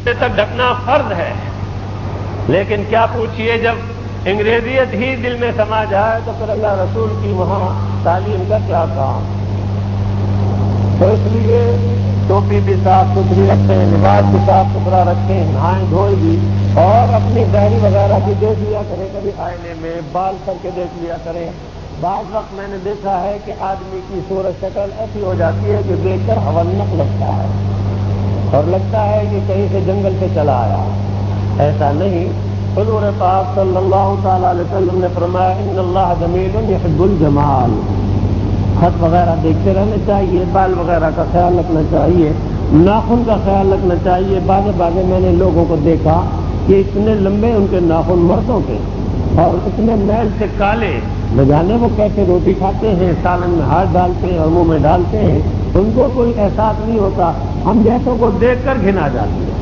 تک ڈھکنا فرض ہے، لیکن کیا پوچھئے جب انگریزیت ہی دل میں سما جائے تو پھر اللہ رسول کی وہاں تعلیم کا کیا کام؟ تو اس لیے ٹوپی بھی صاف ستھری رکھیں، لباس بھی صاف ستھرا رکھیں، نہائیں دھوئیں بھی، اور اپنی داڑھی وغیرہ بھی دیکھ لیا کریں، کبھی آئینے میں بال کر کے دیکھ لیا کریں۔ بعض وقت میں نے دیکھا ہے کہ آدمی کی صورت شکل ایسی ہو جاتی ہے کہ دیکھ کر ہونق لگتا ہے اور لگتا ہے کہ کہیں سے جنگل سے چلا آیا۔ ایسا نہیں، حضور پاک صلی اللہ تعالی علیہ وسلم نے فرمایا ان اللہ جمیل یحب الجمال۔ خط وغیرہ دیکھتے رہنا چاہیے، بال وغیرہ کا خیال رکھنا چاہیے، ناخن کا خیال رکھنا چاہیے۔ بعض میں نے لوگوں کو دیکھا کہ اتنے لمبے ان کے ناخن مردوں کے اور اتنے میل سے کالے، نہ جانے وہ کیسے روٹی کھاتے ہیں، سالن میں ہاتھ ڈالتے ہیں اور منہ میں ڈالتے ہیں، ان کو کوئی احساس نہیں ہوتا، ہم جیسوں کو دیکھ کر گھن آ جاتی ہے۔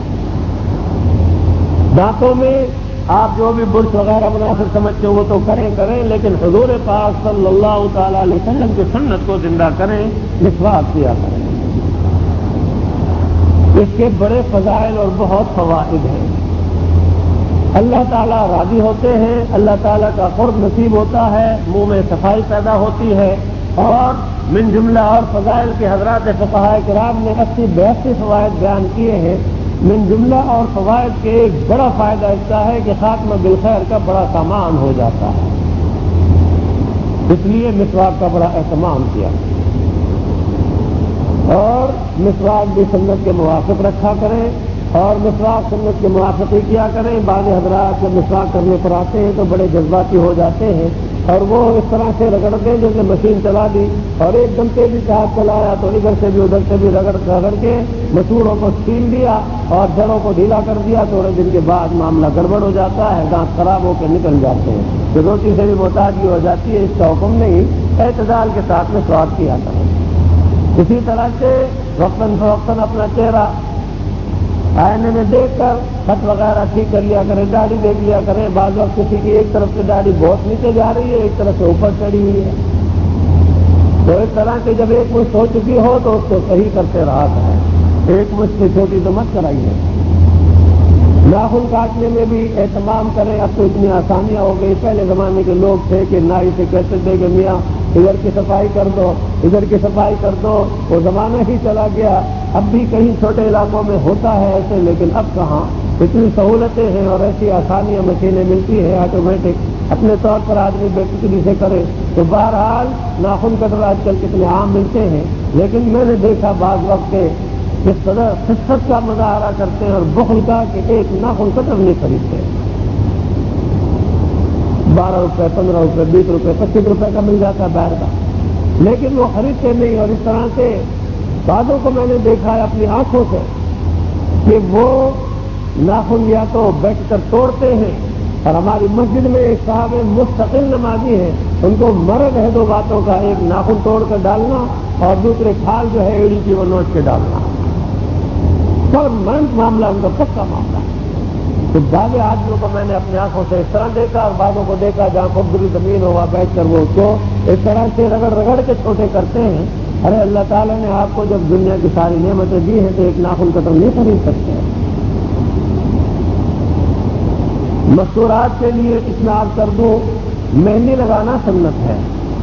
دانتوں میں آپ جو بھی برش وغیرہ مناسب سمجھتے ہو وہ تو کریں، لیکن حضور پاک صلی اللہ تعالی علیہ وسلم کی سنت کو زندہ کریں، مسواک کیا کریں۔ اس کے بڑے فضائل اور بہت فوائد ہیں۔ اللہ تعالیٰ راضی ہوتے ہیں، اللہ تعالیٰ کا قرب نصیب ہوتا ہے، منہ میں صفائی پیدا ہوتی ہے، اور من جملہ اور فضائل کے حضرات فقہاء کرام نے 80-82 فوائد بیان کیے ہیں۔ من جملہ اور فوائد کے ایک بڑا فائدہ اس کا ہے کہ خاتمہ بالخیر کا بڑا سامان ہو جاتا ہے، اس لیے مسواک کا بڑا اہتمام کیا، اور مسواک بھی سنت کے موافق رکھا کریں، اور مسواک سنت کے موافق ہی کیا کریں۔ بعض حضرات جب مسواک کرنے پر آتے ہیں تو بڑے جذباتی ہو جاتے ہیں اور وہ اس طرح سے رگڑتے ہیں جیسے مشین چلا دی، اور ایک دم تیزی سے ہاتھ چلایا تو ادھر سے بھی ادھر سے بھی رگڑ کے مسوڑوں کو چھین دیا اور جڑوں کو ڈھیلا کر دیا۔ تھوڑے دن کے بعد معاملہ گڑبڑ ہو جاتا ہے، دانت خراب ہو کے نکل جاتے ہیں، تو روٹی سے بھی محتاجی ہو جاتی ہے۔ اس کا حکم نہیں، اعتدال کے ساتھ مسواک کیا کریں۔ اسی طرح سے وقتاً فوقتاً اپنا چہرہ آئینے میں دیکھ کر خط وغیرہ ٹھیک کر لیا کریں، داڑھی دیکھ لیا کریں۔ بعض وقت کسی کی ایک طرف سے داڑھی بہت نیچے جا رہی ہے، ایک طرف سے اوپر چڑھی ہوئی ہے، تو اس طرح سے جب ایک مشت ہو چکی ہو تو اس کو صحیح کرتے رہا کریں، ایک مشت سے چھوٹی تو مت کرائیے۔ ناخن کاٹنے میں بھی اہتمام کریں۔ اب تو اتنی آسانیاں ہو گئی، پہلے زمانے کے لوگ تھے کہ نائی سے کہتے تھے کہ میاں ادھر کی صفائی کر دو، ادھر کی صفائی کر دو، وہ زمانہ ہی چلا گیا۔ اب بھی کہیں چھوٹے علاقوں میں ہوتا ہے ایسے، لیکن اب کہاں، اتنی سہولتیں ہیں اور ایسی آسانیاں مشینیں ملتی ہیں آٹومیٹک، اپنے طور پر آدمی بے فکری سے کرے تو بہرحال ناخن کٹر آج کل کتنے عام ملتے ہیں۔ لیکن میں نے دیکھا بعض وقت کے اس قدر خست کا مظاہرہ کرتے ہیں اور بخل کا کہ ایک ناخن کٹر نہیں خریدتے، 12 روپے 15 روپے 20 روپے 25 روپے کا مل جاتا ہے باہر کا، لیکن وہ خریدتے نہیں۔ اور اس طرح سے بعضوں کو میں نے دیکھا ہے اپنی آنکھوں سے کہ وہ ناخن یا تو بیٹھ کر توڑتے ہیں، اور ہماری مسجد میں ایک صاحب مستقل نمازی ہیں، ان کو مرض ہے دو باتوں کا، ایک ناخن توڑ کر ڈالنا اور دوسرے کھال جو ہے ایڑی کی وہ نوچ کے ڈالنا، پرماننٹ معاملہ ان کا، پکا معاملہ۔ تو بعض آدمیوں کو میں نے اپنی آنکھوں سے اس طرح دیکھا، اور بعضوں کو دیکھا جہاں خوبصورت زمین ہوا بیٹھ کر وہ اس کو اس طرح سے رگڑ رگڑ کے چھوٹے کرتے ہیں۔ ارے اللہ تعالیٰ نے آپ کو جب دنیا کی ساری نعمتیں دی ہیں تو ایک ناخن کٹر نہیں خرید سکتے ہیں۔ مستورات کے لیے اس میں آپ کر دوں، مہندی لگانا سنت ہے،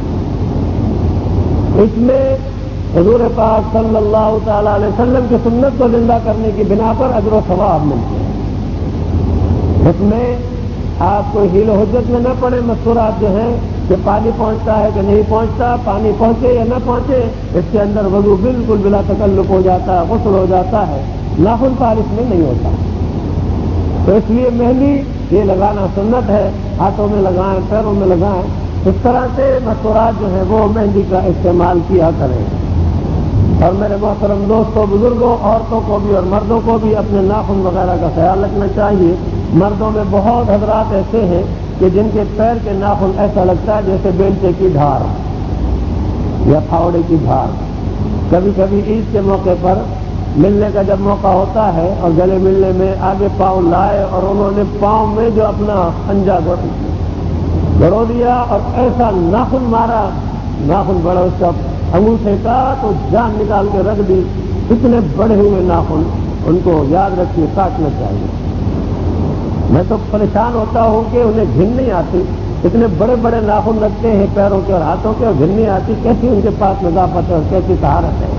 اس میں حضور پاک صلی اللہ تعالی علیہ وسلم کی سنت کو زندہ کرنے کی بنا پر اجر و ثواب ملتے ہیں۔ اس میں آپ کو حیل و حجت میں نہ پڑے، مستورات جو ہیں کہ پانی پہنچتا ہے کہ نہیں پہنچتا، پانی پہنچے یا نہ پہنچے، اس کے اندر وضو بالکل بلا تکلف ہو جاتا ہے، غسل ہو جاتا ہے، ناخن پالش میں نہیں ہوتا۔ تو اس لیے مہندی یہ لگانا سنت ہے، ہاتھوں میں لگائیں، پیروں میں لگائیں، اس طرح سے مستورات جو ہیں وہ مہندی کا استعمال کیا کریں۔ اور میرے محترم دوستوں، بزرگوں، عورتوں کو بھی اور مردوں کو بھی اپنے ناخن وغیرہ کا خیال رکھنا چاہیے۔ مردوں میں بہت حضرات ایسے ہیں کہ جن کے پیر کے ناخن ایسا لگتا ہے جیسے بیلچے کی دھار یا پھاوڑے کی دھار۔ کبھی کبھی عید کے موقع پر ملنے کا جب موقع ہوتا ہے اور گلے ملنے میں آگے پاؤں لائے اور انہوں نے پاؤں میں جو اپنا پنجہ گڑو دیا اور ایسا ناخن مارا، ناخن بڑا اس کا انگوٹھے کا تو جان نکال کے رکھ دی، اتنے بڑے ہوئے ناخن، ان کو یاد رکھیے کاٹنا چاہیے. میں تو پریشان ہوتا ہوں کہ انہیں گھن نہیں آتی، اتنے بڑے بڑے ناخن رکھتے ہیں پیروں کے اور ہاتھوں کے اور گھن نہیں آتی. کیسی ان کے پاس نظافت ہے اور کیسی طہارت ہے.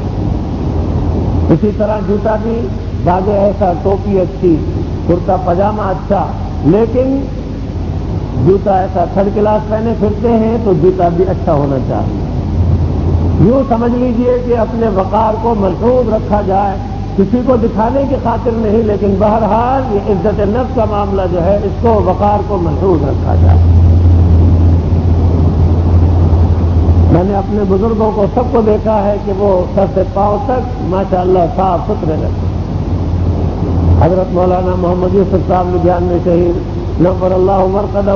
اسی طرح جوتا بھی داغے ایسا، ٹوپی اچھی، کرتا پاجامہ اچھا، لیکن جوتا ایسا تھرڈ کلاس پہنے پھرتے ہیں تو جوتا بھی اچھا ہونا چاہیے. یوں سمجھ لیجئے کہ اپنے وقار کو محفوظ رکھا جائے، کسی کو دکھانے کی خاطر نہیں، لیکن بہرحال یہ عزت نفس کا معاملہ جو ہے اس کو وقار کو محفوظ رکھا جائے. میں نے اپنے بزرگوں کو سب کو دیکھا ہے کہ وہ سر سے پاؤں تک ماشاءاللہ صاف ستھرے رہتے. حضرت مولانا محمد یوسف صاحب لدھیانوی شہید نور اللہ مرقدہ،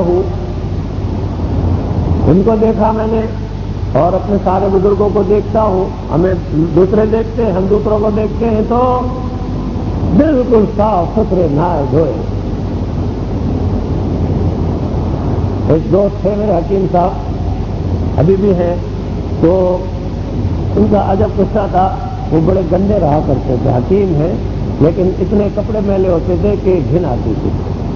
ان کو دیکھا میں نے اور اپنے سارے بزرگوں کو دیکھتا ہوں. ہمیں دوسرے دیکھتے ہیں، ہم دوسروں کو دیکھتے ہیں تو بالکل صاف ستھرے نہائے دھوئے. ایک دوست تھے میرے حکیم صاحب، ابھی بھی ہیں، تو ان کا عجب قصہ تھا. وہ بڑے گندے رہا کرتے تھے، حکیم ہیں لیکن اتنے کپڑے میلے ہوتے تھے کہ گھن آتی تھی.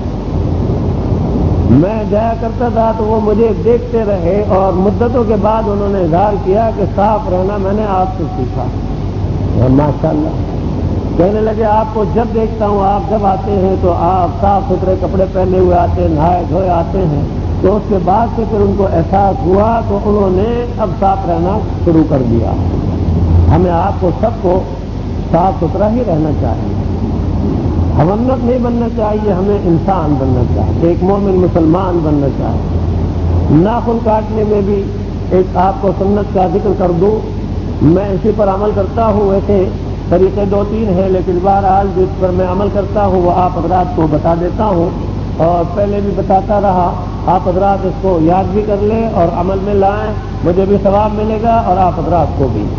میں جایا کرتا تھا تو وہ مجھے دیکھتے رہے اور مدتوں کے بعد انہوں نے اظہار کیا کہ صاف رہنا میں نے آپ سے سیکھا. ماشاءاللہ کہنے لگے آپ کو جب دیکھتا ہوں، آپ جب آتے ہیں تو آپ صاف ستھرے کپڑے پہنے ہوئے آتے ہیں، نہائے دھوئے آتے ہیں. تو اس کے بعد سے پھر ان کو احساس ہوا تو انہوں نے اب صاف رہنا شروع کر دیا. ہمیں آپ کو سب کو صاف ستھرا ہی رہنا چاہیے، حیوانات نہیں بننا چاہیے، ہمیں انسان بننا چاہیے، ایک مومن مسلمان بننا چاہیے. ناخن کاٹنے میں بھی ایک آپ کو سنت کا ذکر کر دوں، میں اسی پر عمل کرتا ہوں. ویسے طریقے 2-3 ہیں لیکن بہرحال جس پر میں عمل کرتا ہوں وہ آپ حضرات کو بتا دیتا ہوں اور پہلے بھی بتاتا رہا. آپ حضرات اس کو یاد بھی کر لیں اور عمل میں لائیں، مجھے بھی ثواب ملے گا اور آپ حضرات کو بھی.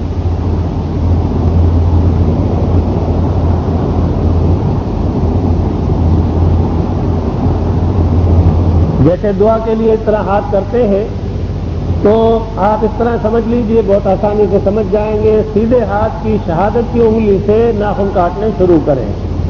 جیسے دعا کے لیے اس طرح ہاتھ کرتے ہیں تو آپ اس طرح سمجھ لیجئے، بہت آسانی سے سمجھ جائیں گے. سیدھے ہاتھ کی شہادت کی انگلی سے ناخن کاٹنے شروع کریں.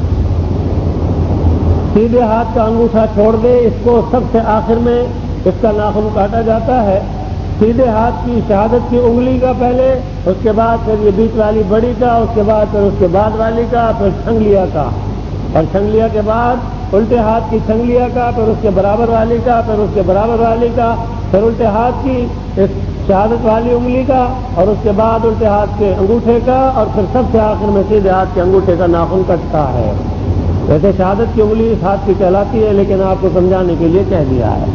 سیدھے ہاتھ کا انگوٹھا چھوڑ دیں، اس کو سب سے آخر میں اس کا ناخن کاٹا جاتا ہے. سیدھے ہاتھ کی شہادت کی انگلی کا پہلے، اس کے بعد پھر یہ بیچ والی بڑی کا، اس کے بعد پھر اس کے بعد والی کا، پھر چھنگلیا کا، اور چھنگلیا کے بعد الٹے ہاتھ کی چھنگلیا کا، پھر اس کے برابر والی کا، پھر اس کے برابر والی کا، پھر الٹے ہاتھ کی اس شہادت والی انگلی کا، اور اس کے بعد الٹے ہاتھ کے انگوٹھے کا، اور پھر سب سے آخر میں سیدھے ہاتھ کے انگوٹھے کا ناخن کٹتا ہے. ویسے شہادت کی انگلی اس ہاتھ کی کہلاتی ہے لیکن آپ کو سمجھانے کے لیے کہہ دیا ہے.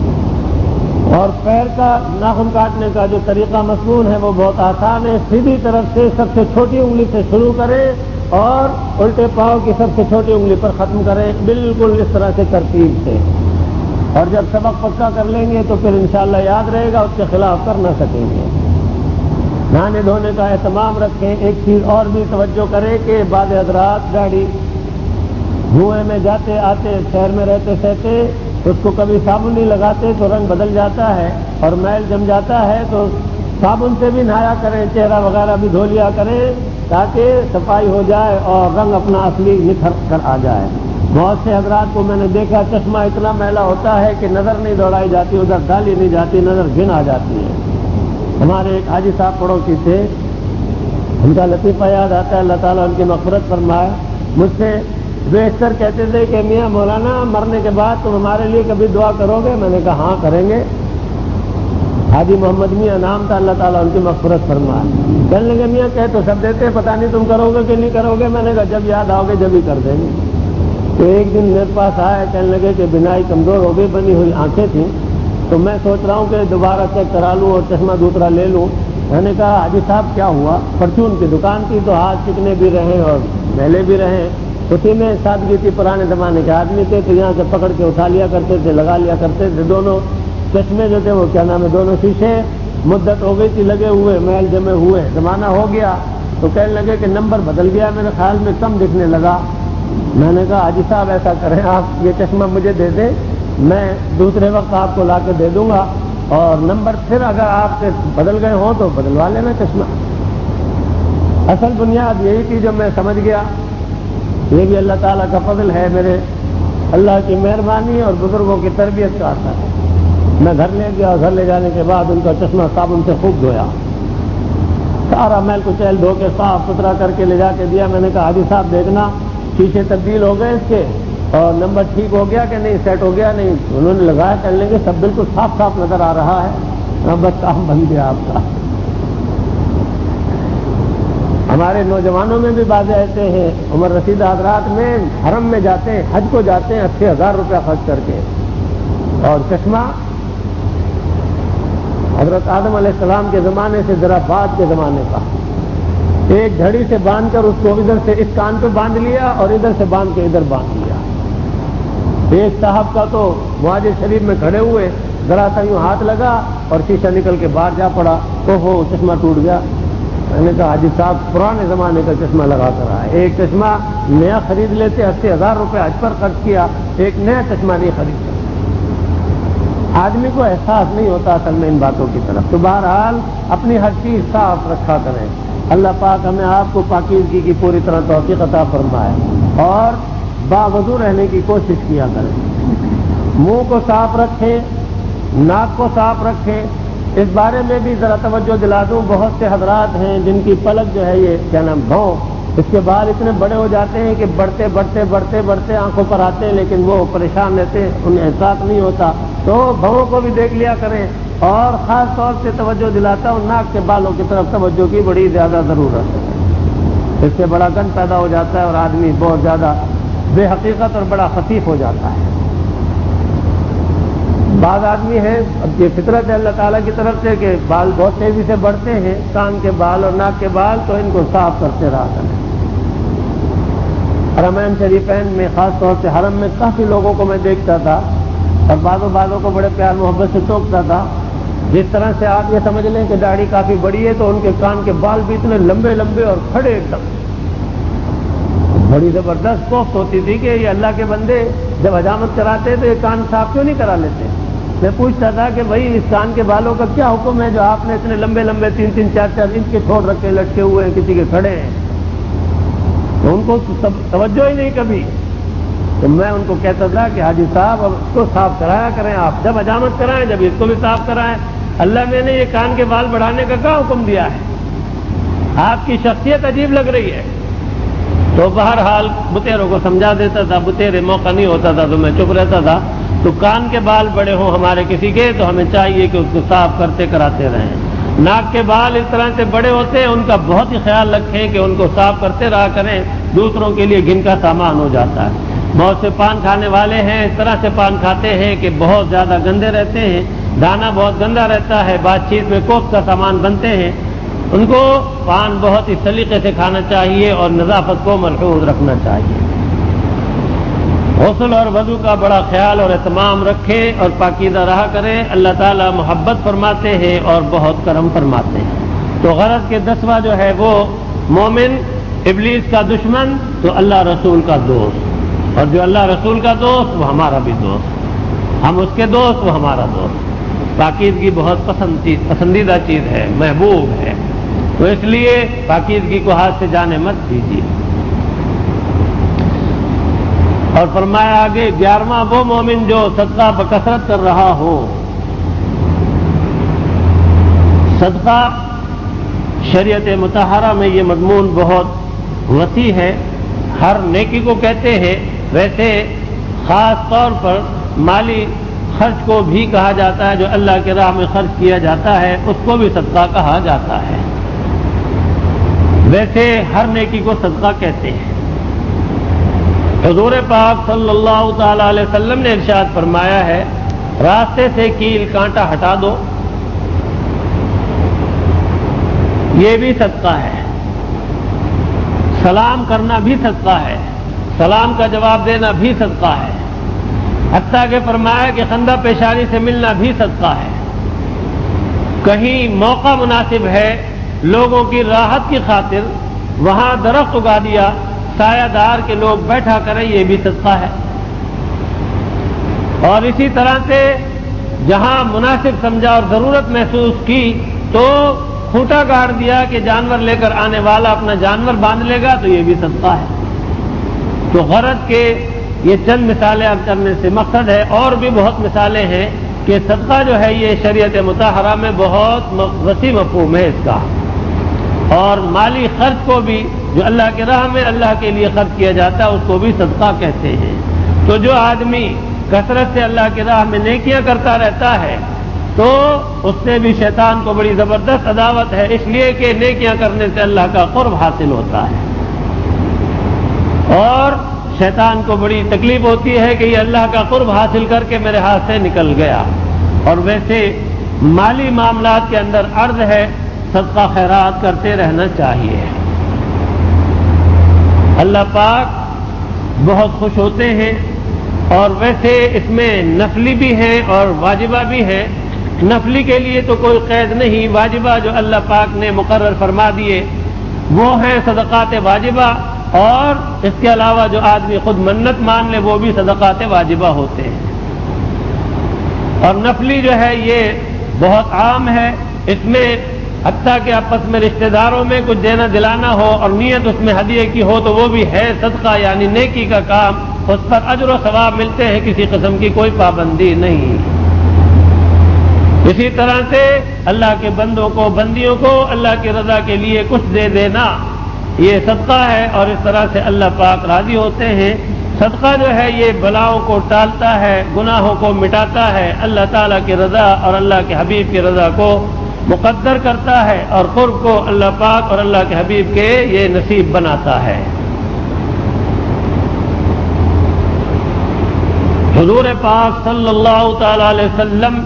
اور پیر کا ناخن کاٹنے کا جو طریقہ مصنون ہے وہ بہت آسان ہے. سیدھی طرف سے سب سے چھوٹی انگلی سے شروع کریں اور الٹے پاؤں کی سب سے چھوٹی انگلی پر ختم کریں، بالکل اس طرح سے ترتیب سے. اور جب سبق پکا کر لیں گے تو پھر انشاءاللہ یاد رہے گا، اس کے خلاف کر نہ سکیں گے. نہانے دھونے کا اہتمام رکھیں. ایک چیز اور بھی توجہ کریں کہ بعض حضرات گاڑی دھوئے میں جاتے آتے شہر میں رہتے سہتے اس کو کبھی صابن نہیں لگاتے تو رنگ بدل جاتا ہے اور میل جم جاتا ہے، تو صابن سے بھی نہایا کریں، چہرہ وغیرہ بھی دھو لیا کریں تاکہ صفائی ہو جائے اور رنگ اپنا اصلی نکھر کر آ جائے. بہت سے حضرات کو میں نے دیکھا چشمہ اتنا میلا ہوتا ہے کہ نظر نہیں دوڑائی جاتی، ادھر ڈالی نہیں جاتی، نظر گھن آ جاتی ہے. ہمارے ایک حاجی صاحب پڑوسی تھے، ان کا لطیفہ یاد آتا ہے، اللہ تعالیٰ ان کی مغفرت فرمائے. مجھ سے بیشتر کہتے تھے کہ میاں مولانا مرنے کے بعد تم ہمارے لیے کبھی دعا کرو گے؟ میں نے کہا ہاں کریں گے. حاجی محمد میاں نام تھا، اللہ تعالیٰ ان کی مغفرت فرمائے. کہنے لگے میاں کہہ تو سب دیتے ہیں، پتہ نہیں تم کرو گے کہ نہیں کرو گے. میں نے کہا جب یاد آؤ گے جب ہی کر دیں گے. تو ایک دن میرے پاس آئے، کہنے لگے کہ بینائی کمزور ہو گئی، بنی ہوئی آنکھیں تھیں، تو میں سوچ رہا ہوں کہ دوبارہ چیک کرا لوں اور چشمہ دوسرا لے لوں. میں نے کہا حاجی صاحب کیا ہوا؟ پرچون کی دکان تھی تو ہاتھ چکنے بھی رہے اور میلے بھی رہے. اسی میں سادگی تھی، پرانے زمانے کے آدمی تھے تو یہاں سے پکڑ کے اٹھا لیا کرتے تھے، لگا لیا کرتے تھے. دونوں چشمے جو تھے وہ کیا نام ہے، دونوں شیشے مدت ہو گئی تھی لگے ہوئے، میل جمے ہوئے، زمانہ ہو گیا. تو کہنے لگے کہ نمبر بدل گیا، میرے خیال میں کم دکھنے لگا. میں نے کہا حاجی صاحب ایسا کریں، آپ یہ چشمہ مجھے دے دیں، میں دوسرے وقت آپ کو لا کے دے دوں گا، اور نمبر پھر اگر آپ کے بدل گئے ہوں تو بدلوا لینا چشمہ. اصل بنیاد یہی تھی. جب میں سمجھ گیا یہ بھی اللہ تعالیٰ کا فضل ہے، میرے اللہ کی مہربانی اور بزرگوں کی تربیت کا اثر ہے۔ میں گھر لے گیا، گھر لے جانے کے بعد ان کا چشمہ صابن سے خوب دھویا، سارا میل کچیل دھو کے صاف ستھرا کر کے لے جا کے دیا۔ میں نے کہا حاجی صاحب دیکھنا شیشے تبدیل ہو گئے اس کے اور نمبر ٹھیک ہو گیا کہ نہیں، سیٹ ہو گیا نہیں۔ انہوں نے لگایا، کر لیں گے، سب بالکل صاف صاف نظر آ رہا ہے، بس کام بن گیا آپ کا۔ ہمارے نوجوانوں میں بھی بعض ایسے ہیں، عمر رسیدہ حضرات میں حرم میں جاتے ہیں، حج کو جاتے ہیں 80,000 روپیہ خرچ کر کے، اور چشمہ حضرت آدم علیہ السلام کے زمانے سے ذرا بعد کے زمانے کا، ایک گھڑی سے باندھ کر اس کو ادھر سے اس کان پہ باندھ لیا اور ادھر سے باندھ کے ادھر باندھ لیا۔ ایک صاحب کا تو معاذ شریف میں کھڑے ہوئے، ذرا سا یوں ہاتھ لگا اور شیشہ نکل کے باہر جا پڑا، اوہو چشمہ ٹوٹ گیا۔ میں نے کہا حاجی صاحب پرانے زمانے کا چشمہ لگا کر آئے، ایک چشمہ نیا خرید لیتے، 80,000 روپے حج پر خرچ کیا، ایک نیا چشمہ نہیں خرید سکتے۔ آدمی کو احساس نہیں ہوتا اصل میں ان باتوں کی طرف۔ تو بہرحال اپنی ہر چیز صاف رکھا کریں، اللہ پاک ہمیں آپ کو پاکیزگی کی پوری طرح توفیق عطا فرمائے، اور باوضو رہنے کی کوشش کیا کریں، منہ کو صاف رکھیں، ناک کو صاف رکھیں۔ اس بارے میں بھی ذرا توجہ دلا دوں، بہت سے حضرات ہیں جن کی پلک جو ہے یہ کیا نام بھوں، اس کے بال اتنے بڑے ہو جاتے ہیں کہ بڑھتے بڑھتے بڑھتے بڑھتے آنکھوں پر آتے ہیں، لیکن وہ پریشان رہتے ہیں، انہیں احساس نہیں ہوتا۔ تو بھووں کو بھی دیکھ لیا کریں، اور خاص طور سے توجہ دلاتا ہوں ناک کے بالوں کی طرف توجہ کی بڑی زیادہ ضرورت ہے، اس سے بڑا گند پیدا ہو جاتا ہے اور آدمی بہت زیادہ بے حقیقت اور بڑا خفیف ہو جاتا ہے۔ بعض آدمی ہیں، اب یہ فطرت ہے اللہ تعالیٰ کی طرف سے کہ بال بہت تیزی سے بڑھتے ہیں، کان کے بال اور ناک کے بال، تو ان کو صاف کرتے رہا کریں۔ حرمین شریفین میں خاص طور سے حرم میں کافی لوگوں کو میں دیکھتا تھا اور بعضوں کو بڑے پیار محبت سے ٹوکتا تھا۔ جس طرح سے آپ یہ سمجھ لیں کہ داڑھی کافی بڑی ہے تو ان کے کان کے بال بھی اتنے لمبے لمبے اور کھڑے ایک دم، بڑی زبردست کوفت ہوتی تھی کہ یہ اللہ کے بندے جب حجامت کراتے تو یہ کان صاف کیوں نہیں کرا لیتے۔ میں پوچھتا تھا کہ بھائی اس کان کے بالوں کا کیا حکم ہے جو آپ نے اتنے لمبے لمبے 3-3 4-4 انچ کے چھوڑ رکھے، لٹکے ہوئے ہیں، کسی کے کھڑے ہیں، تو ان کو توجہ ہی نہیں کبھی۔ تو میں ان کو کہتا تھا کہ حاجی صاحب اب اس کو صاف کرایا کریں، آپ جب حجامت کرائیں جب اس کو بھی صاف کرائیں۔ اللہ میں نے یہ کان کے بال بڑھانے کا کیا حکم دیا ہے؟ آپ کی شخصیت عجیب لگ رہی ہے۔ تو بہرحال بتیروں کو سمجھا دیتا تھا، بتیرے موقع نہیں ہوتا تھا تو میں چپ رہتا تھا۔ تو کان کے بال بڑے ہوں ہمارے کسی کے تو ہمیں چاہیے کہ اس کو صاف کرتے کراتے رہیں۔ ناک کے بال اس طرح سے بڑے ہوتے ہیں، ان کا بہت ہی خیال رکھیں کہ ان کو صاف کرتے رہا کریں، دوسروں کے لیے گھن کا سامان ہو جاتا ہے۔ بہت سے پان کھانے والے ہیں اس طرح سے پان کھاتے ہیں کہ بہت زیادہ گندے رہتے ہیں، دانا بہت گندا رہتا ہے، بات چیت میں کوفت کا سامان بنتے ہیں۔ ان کو پان بہت ہی سلیقے سے کھانا چاہیے اور نظافت کو ملحوظ رکھنا چاہیے۔ غسل اور وضو کا بڑا خیال اور اہتمام رکھیں اور پاکیزہ رہا کریں، اللہ تعالیٰ محبت فرماتے ہیں اور بہت کرم فرماتے ہیں۔ تو غرض کے 10واں جو ہے وہ مومن ابلیس کا دشمن تو اللہ رسول کا دوست، اور جو اللہ رسول کا دوست وہ ہمارا بھی دوست، ہم اس کے دوست وہ ہمارا دوست۔ پاکیزگی بہت پسندیدہ چیز ہے، محبوب ہے، تو اس لیے پاکیزگی کو ہاتھ سے جانے مت دیجیے۔ اور فرمایا آگے 11واں وہ مومن جو صدقہ بکثرت کر رہا ہو۔ صدقہ شریعت مطہرہ میں یہ مضمون بہت وسیع ہے، ہر نیکی کو کہتے ہیں، ویسے خاص طور پر مالی خرچ کو بھی کہا جاتا ہے، جو اللہ کے راہ میں خرچ کیا جاتا ہے اس کو بھی صدقہ کہا جاتا ہے۔ ویسے ہر نیکی کو صدقہ کہتے ہیں۔ حضور پاک صلی اللہ تعالی علیہ وسلم نے ارشاد فرمایا ہے، راستے سے کیل کانٹا ہٹا دو، یہ بھی صدقہ ہے۔ سلام کرنا بھی صدقہ ہے، سلام کا جواب دینا بھی صدقہ ہے۔ حتیٰ کہ فرمایا کہ خندہ پیشانی سے ملنا بھی صدقہ ہے۔ کہیں موقع مناسب ہے لوگوں کی راحت کی خاطر وہاں درخت اگا دیا، سایہ دار کے لوگ بیٹھا کریں، یہ بھی صدقہ ہے۔ اور اسی طرح سے جہاں مناسب سمجھا اور ضرورت محسوس کی تو کھوٹا گاڑ دیا کہ جانور لے کر آنے والا اپنا جانور باندھ لے گا، تو یہ بھی صدقہ ہے۔ تو غرض کے یہ چند مثالیں اب کرنے سے مقصد ہے، اور بھی بہت مثالیں ہیں کہ صدقہ جو ہے یہ شریعت مطہرہ میں بہت وسیع مفہوم ہے اس کا، اور مالی خرچ کو بھی جو اللہ کی راہ میں اللہ کے لیے خرچ کیا جاتا ہے اس کو بھی صدقہ کہتے ہیں۔ تو جو آدمی کثرت سے اللہ کی راہ میں نیکیاں کرتا رہتا ہے تو اس سے بھی شیطان کو بڑی زبردست عداوت ہے، اس لیے کہ نیکیاں کرنے سے اللہ کا قرب حاصل ہوتا ہے، اور شیطان کو بڑی تکلیف ہوتی ہے کہ یہ اللہ کا قرب حاصل کر کے میرے ہاتھ سے نکل گیا۔ اور ویسے مالی معاملات کے اندر عرض ہے صدقہ خیرات کرتے رہنا چاہیے۔ اللہ پاک بہت خوش ہوتے ہیں، اور ویسے اس میں نفلی بھی ہے اور واجبہ بھی ہے۔ نفلی کے لیے تو کوئی قید نہیں، واجبہ جو اللہ پاک نے مقرر فرما دیے وہ ہیں صدقات واجبہ، اور اس کے علاوہ جو آدمی خود منت مان لے وہ بھی صدقات واجبہ ہوتے ہیں۔ اور نفلی جو ہے یہ بہت عام ہے، اس میں حتیٰ کہ آپس میں رشتہ داروں میں کچھ دینا دلانا ہو اور نیت اس میں ہدیے کی ہو تو وہ بھی ہے صدقہ، یعنی نیکی کا کام، اس پر اجر و ثواب ملتے ہیں، کسی قسم کی کوئی پابندی نہیں۔ اسی طرح سے اللہ کے بندوں کو بندیوں کو اللہ کی رضا کے لیے کچھ دے دینا یہ صدقہ ہے، اور اس طرح سے اللہ پاک راضی ہوتے ہیں۔ صدقہ جو ہے یہ بلاؤں کو ٹالتا ہے، گناہوں کو مٹاتا ہے، اللہ تعالیٰ کی رضا اور اللہ کے حبیب کی رضا کو مقدر کرتا ہے، اور قرب کو اللہ پاک اور اللہ کے حبیب کے یہ نصیب بناتا ہے۔ حضور پاک صلی اللہ تعالی علیہ وسلم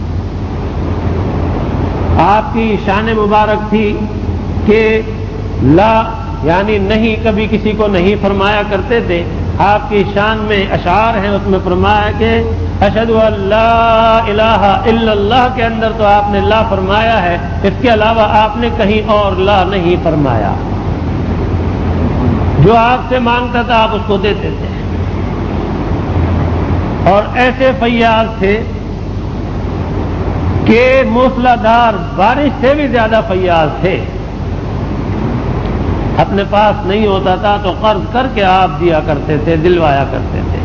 آپ کی شان مبارک تھی کہ لا یعنی نہیں کبھی کسی کو نہیں فرمایا کرتے تھے۔ آپ کی شان میں اشعار ہیں، اس میں فرمایا کہ اشہد ان لا الہ الا اللہ کے اندر تو آپ نے لا فرمایا ہے، اس کے علاوہ آپ نے کہیں اور لا نہیں فرمایا۔ جو آپ سے مانگتا تھا آپ اس کو دیتے تھے، اور ایسے فیاض تھے کہ موسلا دھار بارش سے بھی زیادہ فیاض تھے۔ اپنے پاس نہیں ہوتا تھا تو قرض کر کے آپ دیا کرتے تھے، دلوایا کرتے تھے۔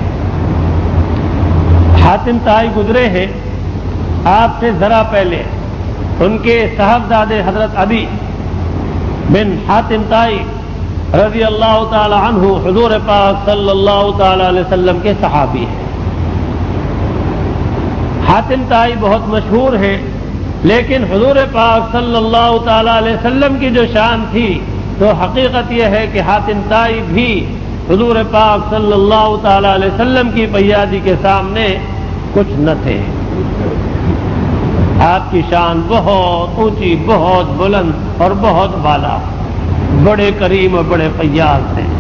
حاتم طائی گزرے ہیں آپ سے ذرا پہلے، ان کے صاحبزادے حضرت عدی بن حاتم طائی رضی اللہ تعالی عنہ حضور پاک صلی اللہ تعالی علیہ وسلم کے صحابی ہیں۔ حاتم طائی بہت مشہور ہیں، لیکن حضور پاک صلی اللہ تعالی علیہ وسلم کی جو شان تھی تو حقیقت یہ ہے کہ حاتم طائی بھی حضور پاک صلی اللہ تعالی علیہ وسلم کی فیاضی کے سامنے کچھ نہ تھے۔ آپ کی شان بہت اونچی، بہت بلند اور بہت بالا، بڑے کریم اور بڑے فیاض تھے۔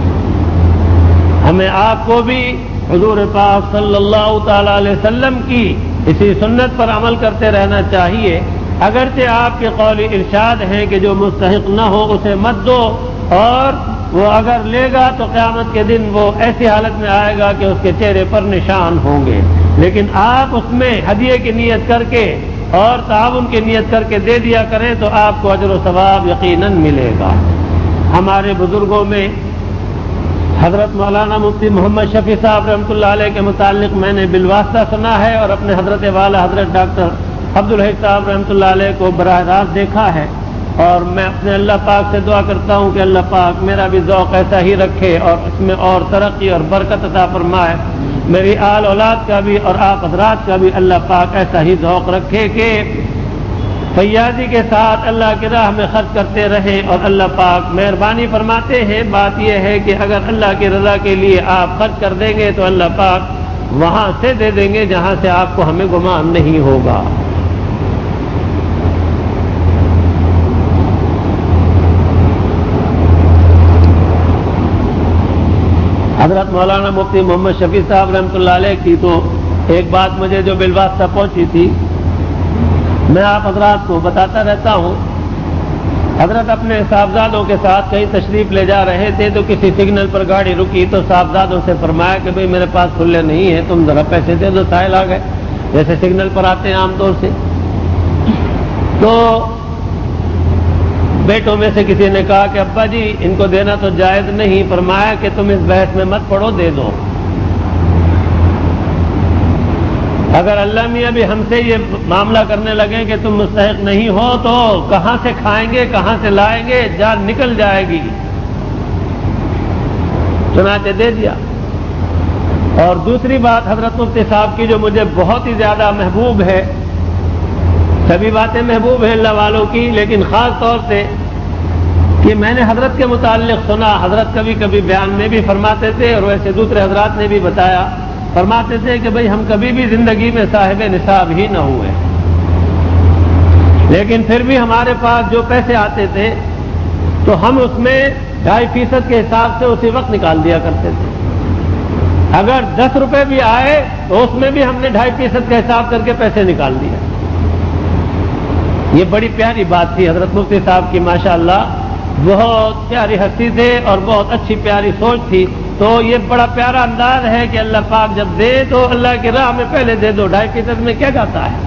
ہمیں آپ کو بھی حضور پاک صلی اللہ تعالی علیہ وسلم کی اسی سنت پر عمل کرتے رہنا چاہیے۔ اگرچہ آپ کے قول ارشاد ہیں کہ جو مستحق نہ ہو اسے مت دو، اور وہ اگر لے گا تو قیامت کے دن وہ ایسی حالت میں آئے گا کہ اس کے چہرے پر نشان ہوں گے، لیکن آپ اس میں ہدیے کی نیت کر کے اور تعاون کی نیت کر کے دے دیا کریں تو آپ کو اجر و ثواب یقیناً ملے گا۔ ہمارے بزرگوں میں حضرت مولانا مفتی محمد شفیع صاحب رحمۃ اللہ علیہ کے متعلق میں نے بالواسطہ سنا ہے، اور اپنے حضرت والا حضرت ڈاکٹر عبدالحی صاحب رحمۃ اللہ علیہ کو براہ راست دیکھا ہے، اور میں اپنے اللہ پاک سے دعا کرتا ہوں کہ اللہ پاک میرا بھی ذوق ایسا ہی رکھے اور اس میں اور ترقی اور برکت عطا فرمائے، میری آل اولاد کا بھی اور آپ حضرات کا بھی اللہ پاک ایسا ہی ذوق رکھے کہ فیاضی کے ساتھ اللہ کی راہ میں خرچ کرتے رہیں، اور اللہ پاک مہربانی فرماتے ہیں۔ بات یہ ہے کہ اگر اللہ کی رضا کے لیے آپ خرچ کر دیں گے تو اللہ پاک وہاں سے دے دیں گے جہاں سے آپ کو ہمیں گمان نہیں ہوگا۔ حضرت مولانا مفتی محمد شفیع صاحب رحمۃ اللہ علیہ کی تو ایک بات مجھے جو بالواسطہ پہنچی تھی میں آپ حضرات کو بتاتا رہتا ہوں۔ حضرت اپنے صاحبزادوں کے ساتھ کہیں تشریف لے جا رہے تھے تو کسی سگنل پر گاڑی رکی تو صاحبزادوں سے فرمایا کہ بھئی میرے پاس کھلے نہیں ہیں، تم ذرا پیسے دے دو، سائل آ گئے جیسے سگنل پر آتے ہیں عام طور سے۔ تو بیٹوں میں سے کسی نے کہا کہ ابا جی ان کو دینا تو جائز نہیں، فرمایا کہ تم اس بحث میں مت پڑو، دے دو۔ اگر اللہ میاں بھی ہم سے یہ معاملہ کرنے لگے کہ تم مستحق نہیں ہو تو کہاں سے کھائیں گے، کہاں سے لائیں گے، جان نکل جائے گی۔ چنانچہ دے دیا۔ اور دوسری بات حضرت مفتی صاحب کی جو مجھے بہت ہی زیادہ محبوب ہے، سبھی باتیں محبوب ہیں اللہ والوں کی، لیکن خاص طور سے کہ میں نے حضرت کے متعلق سنا، حضرت کبھی کبھی بیان میں بھی فرماتے تھے اور ویسے دوسرے حضرات نے بھی بتایا، فرماتے تھے کہ بھئی ہم کبھی بھی زندگی میں صاحب نصاب ہی نہ ہوئے، لیکن پھر بھی ہمارے پاس جو پیسے آتے تھے تو ہم اس میں 2.5% کے حساب سے اسی وقت نکال دیا کرتے تھے۔ اگر 10 روپے بھی آئے تو اس میں بھی ہم نے 2.5% کا حساب کر کے پیسے نکال دیا۔ یہ بڑی پیاری بات تھی حضرت مفتی صاحب کی، ماشاءاللہ بہت پیاری ہستی تھے اور بہت اچھی پیاری سوچ تھی۔ تو یہ بڑا پیارا انداز ہے کہ اللہ پاک جب دے تو اللہ کی راہ میں پہلے دے دو، 2.5% میں کیا جاتا ہے۔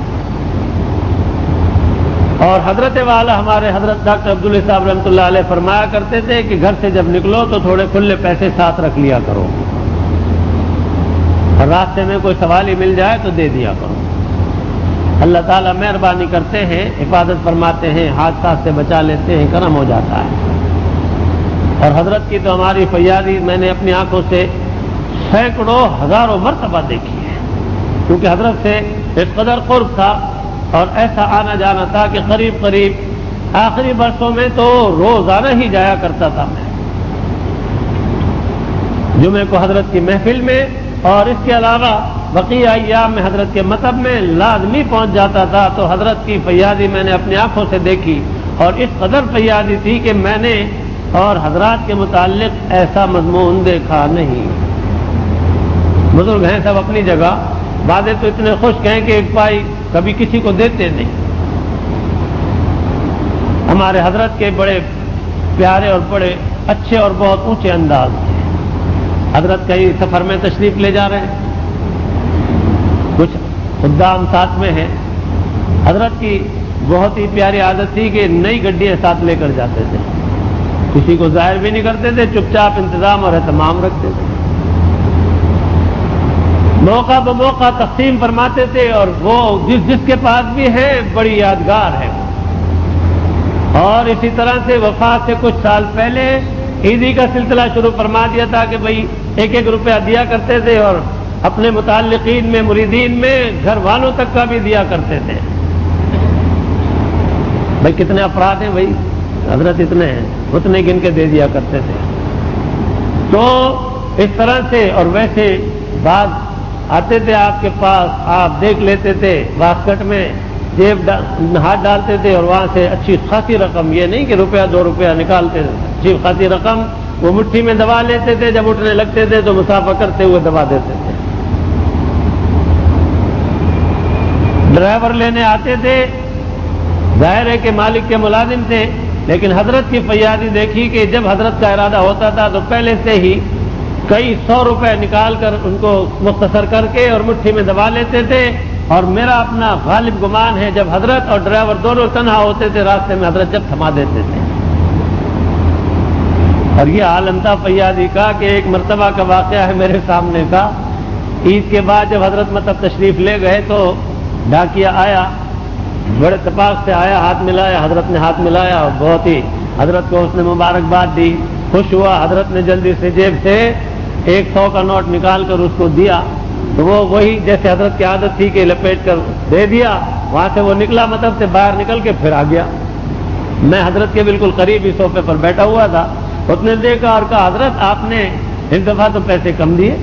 اور حضرت والا ہمارے حضرت ڈاکٹر عبداللہ صاحب رحمۃ اللہ علیہ فرمایا کرتے تھے کہ گھر سے جب نکلو تو تھوڑے کھلے پیسے ساتھ رکھ لیا کرو، اور راستے میں کوئی سوال ہی مل جائے تو دے دیا کرو۔ اللہ تعالیٰ مہربانی کرتے ہیں، حفاظت فرماتے ہیں، حادثات سے بچا لیتے ہیں، کرم ہو جاتا ہے۔ اور حضرت کی تو ہماری فیاضی میں نے اپنی آنکھوں سے سینکڑوں ہزاروں مرتبہ دیکھی ہے، کیونکہ حضرت سے اس قدر قرب تھا اور ایسا آنا جانا تھا کہ قریب قریب آخری برسوں میں تو روزانہ ہی جایا کرتا تھا میں جمعے کو حضرت کی محفل میں، اور اس کے علاوہ بقیہ ایام میں حضرت کے مطب میں لازمی پہنچ جاتا تھا۔ تو حضرت کی فیاضی میں نے اپنی آنکھوں سے دیکھی، اور اس قدر فیاضی تھی کہ میں نے اور حضرات کے متعلق ایسا مضمون دیکھا نہیں۔ بزرگ ہیں سب اپنی جگہ، بعض تو اتنے خشک ہیں کہ ایک پائی کبھی کسی کو دیتے نہیں۔ ہمارے حضرت کے بڑے پیارے اور بڑے اچھے اور بہت اونچے انداز تھے۔ حضرت کئی سفر میں تشریف لے جا رہے ہیں، کچھ خدام ساتھ میں ہیں، حضرت کی بہت ہی پیاری عادت تھی کہ نئی گڈیاں ساتھ لے کر جاتے تھے، کسی کو ظاہر بھی نہیں کرتے تھے، چپ چاپ انتظام اور اہتمام رکھتے تھے، موقع بموقع تقسیم فرماتے تھے، اور وہ جس کے پاس بھی ہے بڑی یادگار ہے۔ اور اسی طرح سے وفات سے کچھ سال پہلے عیدی کا سلسلہ شروع فرما دیا تھا کہ بھئی 1-1 روپیہ دیا کرتے تھے، اور اپنے متعلقین میں، مریدین میں، گھر والوں تک کا بھی دیا کرتے تھے۔ بھئی کتنے افراد ہیں بھئی، حضرت اتنے ہیں، اتنے گن کے دے دیا کرتے تھے۔ تو اس طرح سے، اور ویسے بعض آتے تھے آپ کے پاس، آپ دیکھ لیتے تھے، باسکٹ میں جیب ہاتھ ڈالتے تھے اور وہاں سے اچھی خاصی رقم، یہ نہیں کہ 1-2 روپیہ نکالتے تھے، اچھی خاصی رقم وہ مٹھی میں دبا لیتے تھے، جب اٹھنے لگتے تھے تو مسافہ کرتے ہوئے دبا دیتے تھے۔ ڈرائیور لینے آتے تھے، ظاہر ہے کہ مالک کے ملازم تھے، لیکن حضرت کی فیاضی دیکھی کہ جب حضرت کا ارادہ ہوتا تھا تو پہلے سے ہی کئی 100 روپے نکال کر ان کو مختصر کر کے اور مٹھی میں دبا لیتے تھے۔ اور میرا اپنا غالب گمان ہے جب حضرت اور ڈرائیور دونوں تنہا ہوتے تھے راستے میں، حضرت جب تھما دیتے تھے۔ اور یہ عالم تھا فیاضی کا کہ ایک مرتبہ کا واقعہ ہے میرے سامنے کا، عید کے بعد جب حضرت مطلب تشریف لے گئے تو ڈاکیا آیا، بڑے اتفاق سے آیا، ہاتھ ملایا، حضرت نے ہاتھ ملایا اور بہت ہی حضرت کو اس نے مبارکباد دی، خوش ہوا۔ حضرت نے جلدی سے جیب سے 100 کا نوٹ نکال کر اس کو دیا، تو وہ وہی جیسے حضرت کی عادت تھی کہ لپیٹ کر دے دیا، وہاں سے وہ نکلا مطلب سے باہر نکل کے پھر آ گیا۔ میں حضرت کے بالکل قریب ہی صوفے پر بیٹھا ہوا تھا، اس نے دیکھا اور کہا حضرت آپ نے اس دفعہ تو پیسے کم دیے،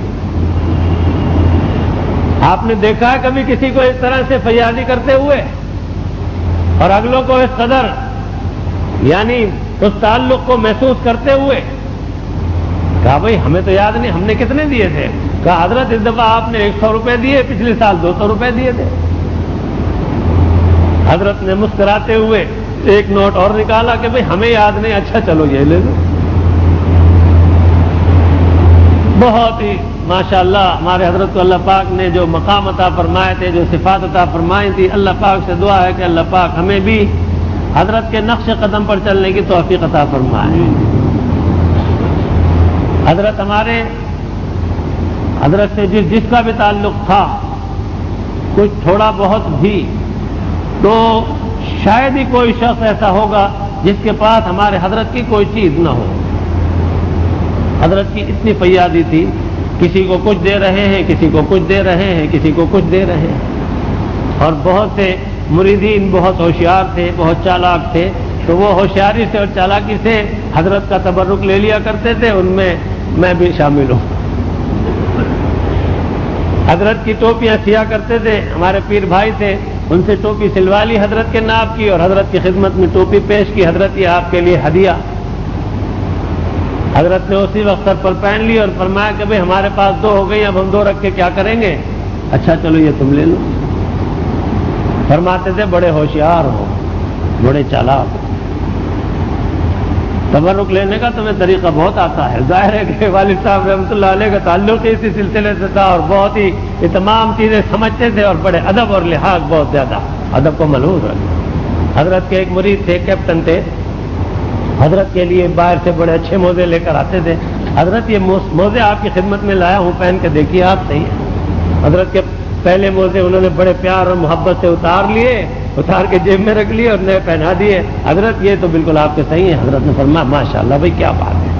آپ نے دیکھا ہے کبھی کسی کو اس طرح سے فیاضی کرتے ہوئے اور اگلوں کو اس قدر یعنی اس تعلق کو محسوس کرتے ہوئے؟ کہا بھئی ہمیں تو یاد نہیں ہم نے کتنے دیے تھے۔ کہا حضرت اس دفعہ آپ نے 100 روپے دیے، پچھلے سال 200 روپے دیے تھے۔ حضرت نے مسکراتے ہوئے ایک نوٹ اور نکالا کہ بھئی ہمیں یاد نہیں، اچھا چلو یہ لے لو۔ بہت ہی ماشاءاللہ ہمارے حضرت کو اللہ پاک نے جو مقام عطا فرمائے تھے، جو صفات عطا فرمائی تھی، اللہ پاک سے دعا ہے کہ اللہ پاک ہمیں بھی حضرت کے نقش قدم پر چلنے کی توفیق عطا فرمائے۔ حضرت ہمارے حضرت سے جس کا بھی تعلق تھا کچھ تھوڑا بہت بھی، تو شاید ہی کوئی شخص ایسا ہوگا جس کے پاس ہمارے حضرت کی کوئی چیز نہ ہو۔ حضرت کی اتنی فیاضی تھی، کسی کو کچھ دے رہے ہیں، کسی کو کچھ دے رہے ہیں، کسی کو کچھ دے رہے ہیں۔ اور بہت سے مریدین بہت ہوشیار تھے، بہت چالاک تھے، تو وہ ہوشیاری سے اور چالاکی سے حضرت کا تبرک لے لیا کرتے تھے، ان میں بھی شامل ہوں۔ حضرت کی ٹوپیاں سیا کرتے تھے، ہمارے پیر بھائی تھے، ان سے ٹوپی سلوا لی حضرت کے نام کی اور حضرت کی خدمت میں ٹوپی پیش کی، حضرت یہ آپ کے لیے ہدیہ۔ حضرت نے اسی وقت سر پر پہن لی اور فرمایا کہ بھئی ہمارے پاس 2 ہو گئی، اب ہم 2 رکھ کے کیا کریں گے؟ اچھا چلو یہ تم لے لو۔ فرماتے تھے بڑے ہوشیار ہو، بڑے چالاک۔ تبرک لینے کا تمہیں طریقہ بہت آتا ہے، ظاہر ہے کہ والد صاحب رحمۃ اللہ علیہ کا تعلق اسی سلسلے سے تھا، اور بہت ہی یہ تمام چیزیں سمجھتے تھے اور بڑے ادب اور لحاظ بہت زیادہ، ادب کو ملحوظ رکھتے۔ حضرت کے ایک مرید تھے، کیپٹن تھے، حضرت کے لیے باہر سے بڑے اچھے موزے لے کر آتے تھے۔ حضرت یہ موزے آپ کی خدمت میں لایا ہوں، پہن کے دیکھیے آپ صحیح ہے۔ حضرت کے پہلے موزے انہوں نے بڑے پیار اور محبت سے اتار کے جیب میں رکھ لیے اور نئے پہنا دیے۔ حضرت یہ تو بالکل آپ کے صحیح ہیں۔ حضرت نے فرمایا ماشاءاللہ بھائی کیا بات ہے۔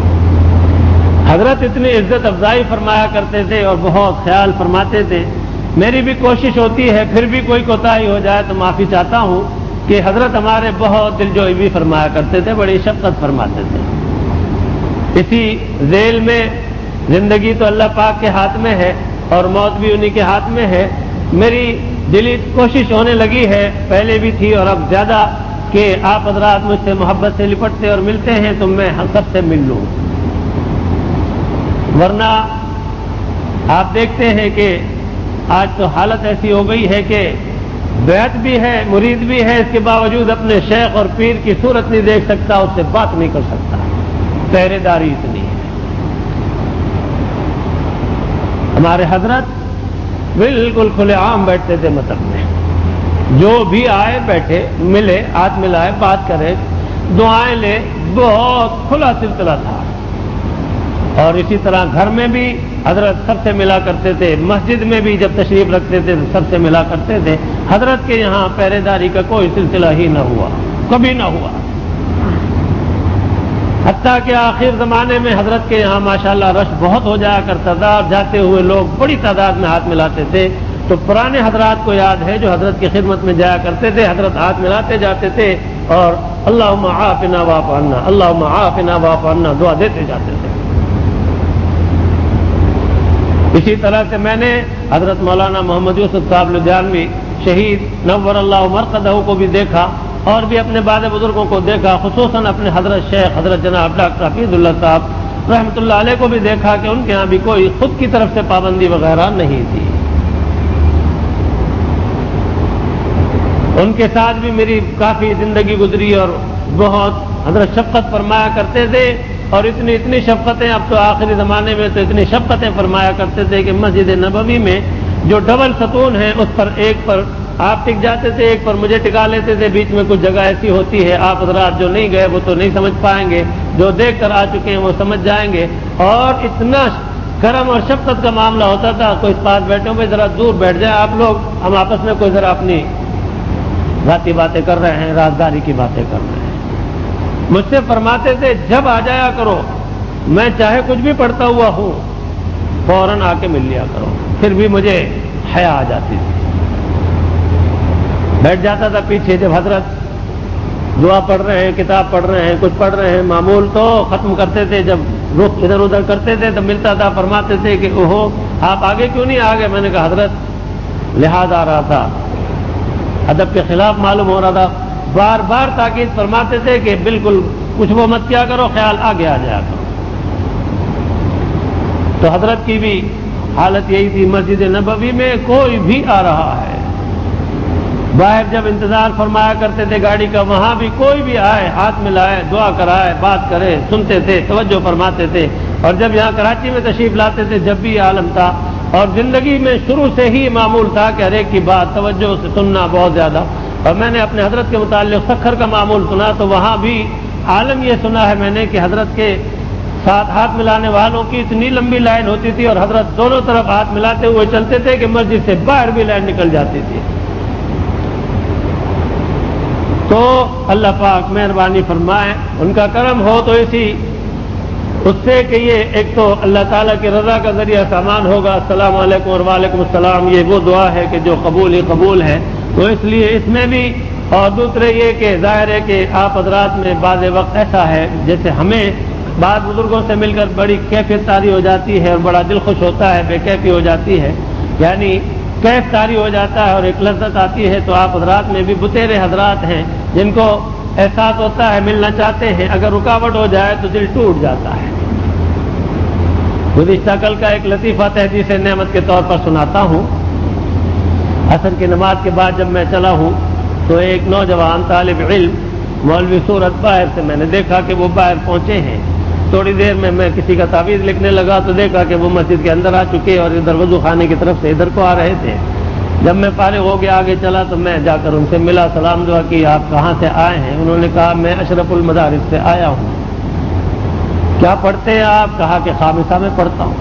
حضرت اتنی عزت افزائی فرمایا کرتے تھے اور بہت خیال فرماتے تھے۔ میری بھی کوشش ہوتی ہے، پھر بھی کوئی کوتاہی ہو جائے تو معافی چاہتا ہوں، کہ حضرت ہمارے بہت دلجوئی بھی فرمایا کرتے تھے، بڑی شفقت فرماتے تھے۔ اسی ذیل میں زندگی تو اللہ پاک کے ہاتھ میں ہے اور موت بھی انہی کے ہاتھ میں ہے۔ میری دلی کوشش ہونے لگی ہے، پہلے بھی تھی اور اب زیادہ، کہ آپ حضرات مجھ سے محبت سے لپٹتے اور ملتے ہیں تو میں سب سے مل لوں، ورنہ آپ دیکھتے ہیں کہ آج تو حالت ایسی ہو گئی ہے کہ بیعت بھی ہے، مرید بھی ہے، اس کے باوجود اپنے شیخ اور پیر کی صورت نہیں دیکھ سکتا، اس سے بات نہیں کر سکتا، پہرے داری اتنی ہے۔ ہمارے حضرت بالکل کھلے عام بیٹھتے تھے مطلب میں، جو بھی آئے بیٹھے، ملے، ہاتھ ملائے، بات کرے، دعائیں لے، بہت کھلا سلسلہ تھا۔ اور اسی طرح گھر میں بھی حضرت سب سے ملا کرتے تھے، مسجد میں بھی جب تشریف رکھتے تھے تو سب سے ملا کرتے تھے۔ حضرت کے یہاں پہرے داری کا کوئی سلسلہ ہی نہ ہوا، کبھی نہ ہوا، حتیٰ کہ آخر زمانے میں حضرت کے یہاں ماشاءاللہ رش بہت ہو جایا کرتا تھا، اور جاتے ہوئے لوگ بڑی تعداد میں ہاتھ ملاتے تھے۔ تو پرانے حضرات کو یاد ہے جو حضرت کی خدمت میں جایا کرتے تھے، حضرت ہاتھ ملاتے جاتے تھے اور اللہم عافنا واعف عنا، اللہم عافنا واعف عنا دعا دیتے جاتے تھے۔ اسی طرح سے میں نے حضرت مولانا محمد یوسف صاحب لدھیانوی شہید نور اللہ مرقدہ کو بھی دیکھا، اور بھی اپنے بعد بزرگوں کو دیکھا، خصوصاً اپنے حضرت شیخ حضرت جناب ڈاکٹر حفیظ اللہ صاحب رحمۃ اللہ علیہ کو بھی دیکھا کہ ان کے ہاں بھی کوئی خود کی طرف سے پابندی وغیرہ نہیں تھی۔ ان کے ساتھ بھی میری کافی زندگی گزری اور بہت حضرت شفقت فرمایا کرتے تھے، اور اتنی شفقتیں، اب تو آخری زمانے میں تو اتنی شفقتیں فرمایا کرتے تھے کہ مسجد نبوی میں جو ڈبل ستون ہے اس پر ایک پر آپ ٹک جاتے تھے، ایک پر مجھے ٹکا لیتے تھے، بیچ میں کچھ جگہ ایسی ہوتی ہے، آپ حضرات جو نہیں گئے وہ تو نہیں سمجھ پائیں گے، جو دیکھ کر آ چکے ہیں وہ سمجھ جائیں گے۔ اور اتنا کرم اور شفقت کا معاملہ ہوتا تھا، کوئی پاس بیٹھے ہوئے ذرا دور بیٹھ جائیں آپ لوگ، ہم آپس میں کوئی ذرا اپنی ذاتی باتیں کر رہے ہیں، رازداری کی باتیں کر رہے ہیں۔ مجھ سے فرماتے تھے جب آ جایا کرو، میں چاہے کچھ بھی پڑھتا ہوا ہوں، فوراً آ کے مل لیا کرو، پھر بھی مجھے حیا آ جاتی تھی۔ بیٹھ جاتا تھا پیچھے، جب حضرت دعا پڑھ رہے ہیں، کتاب پڑھ رہے ہیں، کچھ پڑھ رہے ہیں، معمول تو ختم کرتے تھے، جب رخ ادھر ادھر کرتے تھے تو ملتا تھا، فرماتے تھے کہ اوہو آپ آگے کیوں نہیں آگے؟ میں نے کہا حضرت لحاظ آ رہا تھا، ادب کے خلاف معلوم ہو رہا تھا۔ بار بار تاکید فرماتے تھے کہ بالکل کچھ وہ مت کیا کرو، خیال آگے آ جایا کرو۔ تو حضرت کی بھی حالت یہی تھی، مسجد نبوی میں کوئی بھی آ رہا ہے، باہر جب انتظار فرمایا کرتے تھے گاڑی کا، وہاں بھی کوئی بھی آئے، ہاتھ ملائے، دعا کرائے، بات کرے، سنتے تھے، توجہ فرماتے تھے۔ اور جب یہاں کراچی میں تشریف لاتے تھے، جب بھی یہ عالم تھا، اور زندگی میں شروع سے ہی معمول تھا کہ ہر ایک کی بات توجہ سے سننا بہت زیادہ، اور میں نے اپنے حضرت کے متعلق سکھر کا معمول سنا تو وہاں بھی عالم یہ سنا ہے میں نے کہ حضرت کے ساتھ ہاتھ ملانے والوں کی اتنی لمبی لائن ہوتی تھی اور حضرت دونوں طرف ہاتھ ملاتے ہوئے چلتے تھے کہ مسجد سے باہر بھی لائن نکل جاتی تھی. تو اللہ پاک مہربانی فرمائے, ان کا کرم ہو تو اس سے کہ یہ ایک تو اللہ تعالیٰ کی رضا کا ذریعہ سامان ہوگا. السلام علیکم اور وعلیکم السلام, یہ وہ دعا ہے کہ جو قبول ہی قبول ہے. تو اس لیے اس میں بھی, اور دوسرے یہ کہ ظاہر ہے کہ آپ حضرات میں بعض وقت ایسا ہے جیسے ہمیں بعض بزرگوں سے مل کر بڑی کیفیت طاری ہو جاتی ہے اور بڑا دل خوش ہوتا ہے, بے کیفی ہو جاتی ہے, یعنی کیف طاری ہو جاتا ہے اور ایک لذت آتی ہے. تو آپ حضرات میں بھی بتیرے حضرات ہیں جن کو احساس ہوتا ہے, ملنا چاہتے ہیں, اگر رکاوٹ ہو جائے تو دل ٹوٹ جاتا ہے. گزشتہ کل کا ایک لطیفہ تحدیث نعمت کے طور پر سناتا ہوں. عصر کی نماز کے بعد جب میں چلا ہوں تو ایک نوجوان طالب علم مولوی صورت باہر سے میں نے دیکھا کہ وہ باہر پہنچے ہیں. تھوڑی دیر میں کسی کا تعویذ لکھنے لگا تو دیکھا کہ وہ مسجد کے اندر آ چکے اور ادھر وضو خانے کی طرف سے ادھر کو آ رہے تھے. جب میں فارغ ہو گیا آگے چلا تو میں جا کر ان سے ملا, سلام دعا کی, آپ کہاں سے آئے ہیں؟ انہوں نے کہا میں اشرف المدارس سے آیا ہوں. کیا پڑھتے ہیں آپ؟ کہا کہ خامسہ میں پڑھتا ہوں.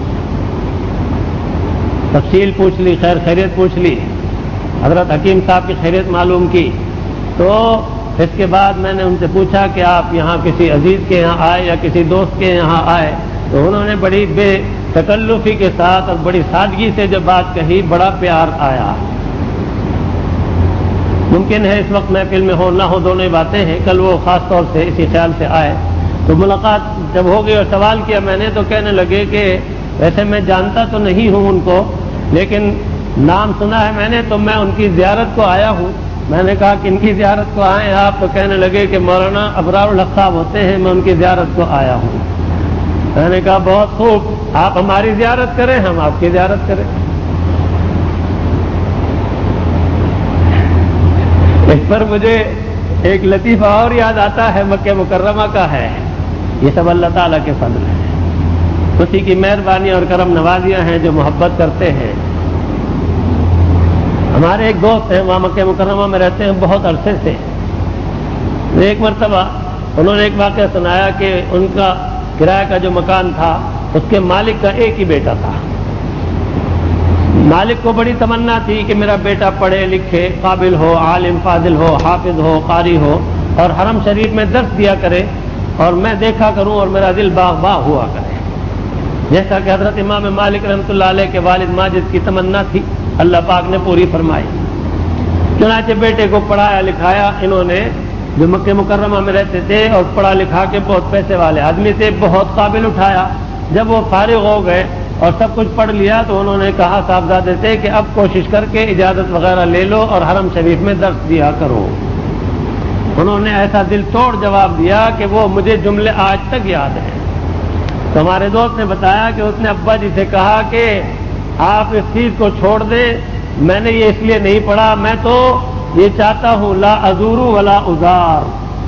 تفصیل پوچھ لی, خیر خیریت پوچھ لی, حضرت حکیم صاحب کی خیریت معلوم کی. تو اس کے بعد میں نے ان سے پوچھا کہ آپ یہاں کسی عزیز کے یہاں آئے یا کسی دوست کے یہاں آئے؟ تو انہوں نے بڑی بے تکلفی کے ساتھ اور بڑی سادگی سے جو بات کہی, بڑا پیار آیا. ممکن ہے اس وقت محفل میں ہو نہ ہو, دونوں ہی باتیں ہیں. کل وہ خاص طور سے اسی خیال سے آئے تو ملاقات جب ہو گئی اور سوال کیا میں نے تو کہنے لگے کہ ویسے میں جانتا تو نہیں ہوں ان کو, لیکن نام سنا ہے میں نے, تو میں ان کی زیارت کو آیا ہوں. میں نے کہا کہ ان کی زیارت کو آئے آپ؟ تو کہنے لگے کہ مولانا ابرار الحق صاحب ہوتے ہیں, میں ان کی زیارت کو آیا ہوں. میں نے کہا بہت خوب, آپ ہماری زیارت کریں, ہم آپ کی زیارت کریں. اس پر مجھے ایک لطیفہ اور یاد آتا ہے, مکہ مکرمہ کا ہے. یہ سب اللہ تعالیٰ کے فضل ہے, اسی کی مہربانی اور کرم نوازیاں ہیں جو محبت کرتے ہیں. ہمارے ایک دوست ہیں وہاں مکہ مکرمہ میں رہتے ہیں بہت عرصے سے. ایک مرتبہ انہوں نے ایک واقعہ سنایا کہ ان کا کرایہ کا جو مکان تھا اس کے مالک کا ایک ہی بیٹا تھا. مالک کو بڑی تمنا تھی کہ میرا بیٹا پڑھے لکھے, قابل ہو, عالم فاضل ہو, حافظ ہو, قاری ہو اور حرم شریف میں درس دیا کرے اور میں دیکھا کروں اور میرا دل باغ باغ ہوا کرے, جیسا کہ حضرت امام مالک رحمۃ اللہ علیہ کے والد ماجد کی تمنا تھی. اللہ پاک نے پوری فرمائی. چنانچہ بیٹے کو پڑھایا لکھایا انہوں نے, جو مکہ مکرمہ میں رہتے تھے اور پڑھا لکھا کے بہت پیسے والے آدمی تھے, بہت قابل اٹھایا. جب وہ فارغ ہو گئے اور سب کچھ پڑھ لیا تو انہوں نے کہا صاحبزادے سے کہ اب کوشش کر کے اجازت وغیرہ لے لو اور حرم شریف میں درس دیا کرو. انہوں نے ایسا دل توڑ جواب دیا کہ وہ مجھے جملے آج تک یاد ہیں. تو ہمارے دوست نے بتایا کہ اس نے ابا جی سے کہا کہ آپ اس چیز کو چھوڑ دیں, میں نے یہ اس لیے نہیں پڑھا, میں تو یہ چاہتا ہوں لا ازور ولا ازار.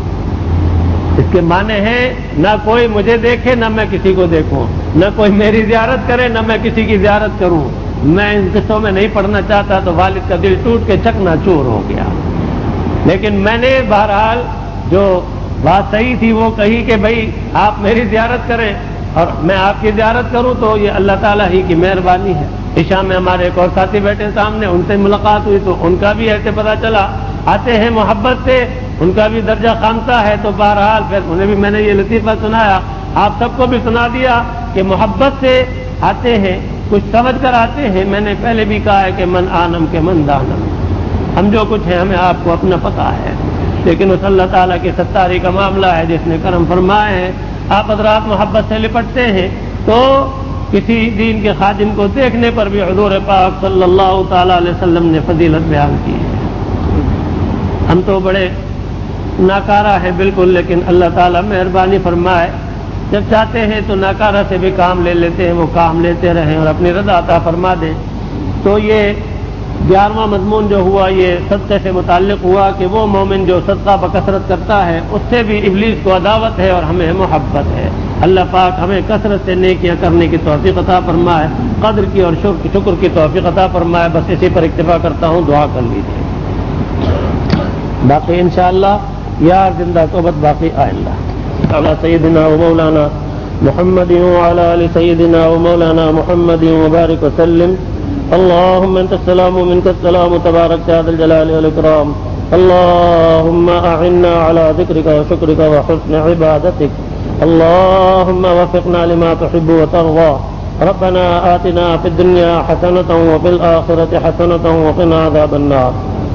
اس کے معنی ہے نہ کوئی مجھے دیکھے نہ میں کسی کو دیکھوں, نہ کوئی میری زیارت کرے نہ میں کسی کی زیارت کروں. میں ان قصوں میں نہیں پڑھنا چاہتا. تو والد کا دل ٹوٹ کے چکنا چور ہو گیا. لیکن میں نے بہرحال جو بات صحیح تھی وہ کہی کہ بھائی آپ میری زیارت کریں اور میں آپ کی زیارت کروں تو یہ اللہ تعالیٰ ہی کی مہربانی ہے. عشاء میں ہمارے ایک اور ساتھی بیٹھے سامنے, ان سے ملاقات ہوئی تو ان کا بھی ایسے پتہ چلا, آتے ہیں محبت سے, ان کا بھی درجہ خامسہ ہے. تو بہرحال پھر انہیں بھی میں نے یہ لطیفہ سنایا, آپ سب کو بھی سنا دیا کہ محبت سے آتے ہیں, کچھ سمجھ کر آتے ہیں. میں نے پہلے بھی کہا ہے کہ من آنم کے من دانم, ہم جو کچھ ہیں ہمیں آپ کو اپنا پتہ ہے, لیکن اس اللہ تعالیٰ کی ستاری کا معاملہ ہے جس نے کرم فرمائے ہیں. آپ حضرات محبت سے لپٹتے ہیں تو کسی دین کے خادم کو دیکھنے پر بھی حضور پاک صلی اللہ تعالی علیہ وسلم نے فضیلت بیان کی ہے. ہم تو بڑے ناکارہ ہیں بالکل, لیکن اللہ تعالیٰ مہربانی فرمائے, جب چاہتے ہیں تو ناکارہ سے بھی کام لے لیتے ہیں, وہ کام لیتے رہیں اور اپنی رضا عطا فرما دیں. تو یہ 11واں مضمون جو ہوا یہ صدقے سے متعلق ہوا کہ وہ مومن جو صدقہ بکثرت کرتا ہے اس سے بھی ابلیس کو عداوت ہے اور ہمیں محبت ہے. اللہ پاک ہمیں کثرت سے نیکیاں کرنے کی توفیق عطا فرمائے, قدر کی اور شکر کی توفیق عطا فرمائے. بس اسی پر اکتفا کرتا ہوں, دعا کر لیجیے. باقی انشاءاللہ یار زندہ صحبت باقی آئندہ. علی سیدنا و مولانا محمد وعلى آل سيدنا ومولانا محمد وبارك وسلم. اللهم انت السلام ومنك السلام تبارك يا ذا الجلال والاكرام. اللهم اعنا على ذكرك وشكرك وحسن عبادتك. اللهم وفقنا لما تحب وترضى. ربنا آتنا في الدنيا حسنة وفي الآخرة حسنة وقنا عذاب النار.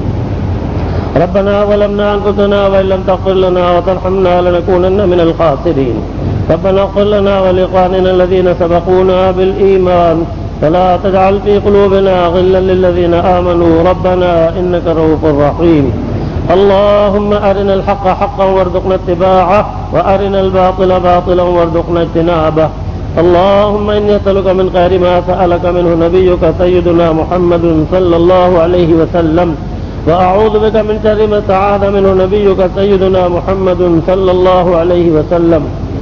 ربنا ظلمنا أنفسنا وإن لم تغفر لنا وترحمنا لنكونن من الخاسرين. ربنا اغفر لنا ولإخواننا الذين سبقونا بالإيمان ولا تجعل في قلوبنا غلا للذين آمنوا ربنا إنك رؤوف رحيم. اللهم أرنا الحق حقا وارزقنا اتباعه وأرنا الباطل باطلا وارزقنا اجتنابه. اللهم إني أسألك من خير ما سألك منه نبيك سيدنا محمد صلى الله عليه وسلم وأعوذ بك من شر ما استعاذ منه نبيك سيدنا محمد صلى الله عليه وسلم.